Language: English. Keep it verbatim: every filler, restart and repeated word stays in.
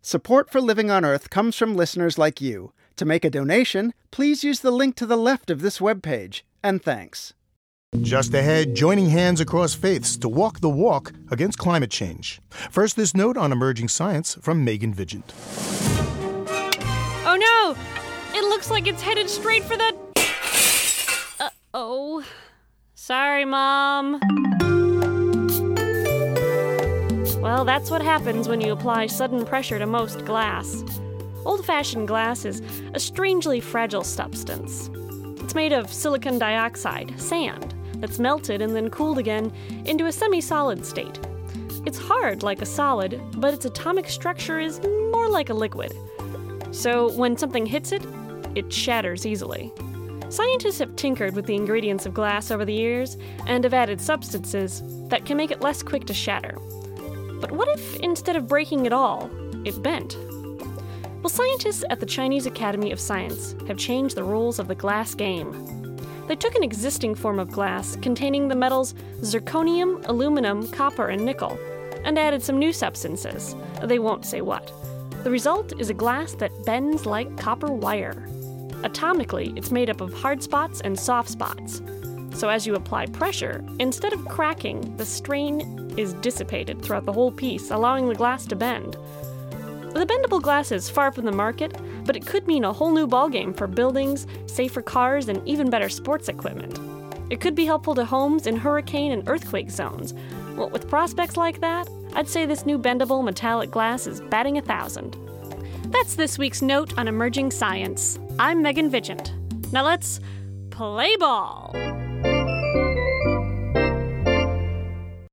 Support for Living on Earth comes from listeners like you. To make a donation, please use the link to the left of this webpage. And thanks. Just ahead, joining hands across faiths to walk the walk against climate change. First, this note on emerging science from Megan Vigent. Oh no! It looks like it's headed straight for the... Uh-oh. Sorry, Mom. Well, that's what happens when you apply sudden pressure to most glass. Old-fashioned glass is a strangely fragile substance. It's made of silicon dioxide, sand, that's melted and then cooled again into a semi-solid state. It's hard like a solid, but its atomic structure is more like a liquid. So when something hits it, it shatters easily. Scientists have tinkered with the ingredients of glass over the years and have added substances that can make it less quick to shatter. But what if, instead of breaking it all, it bent? Well, scientists at the Chinese Academy of Science have changed the rules of the glass game. They took an existing form of glass containing the metals zirconium, aluminum, copper, and nickel, and added some new substances. They won't say what. The result is a glass that bends like copper wire. Atomically, it's made up of hard spots and soft spots. So as you apply pressure, instead of cracking, the strain is dissipated throughout the whole piece, allowing the glass to bend. The bendable glass is far from the market, but it could mean a whole new ballgame for buildings, safer cars, and even better sports equipment. It could be helpful to homes in hurricane and earthquake zones. Well, with prospects like that, I'd say this new bendable metallic glass is batting a thousand. That's this week's note on emerging science. I'm Megan Vigent. Now let's play ball!